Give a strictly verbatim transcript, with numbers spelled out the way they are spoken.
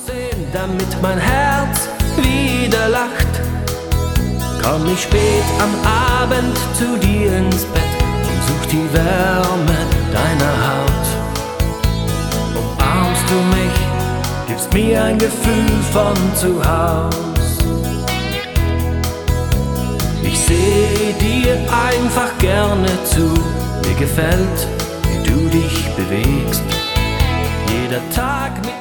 aussehen, damit mein Herz wieder lacht. Komm ich spät am Abend zu dir ins Bett und such die Wärme deiner Haut. Umarmst du mich, gibst mir ein Gefühl von zu Haus. Ich seh dir einfach gerne zu, mir gefällt, wie du dich bewegst. Jeder Tag mit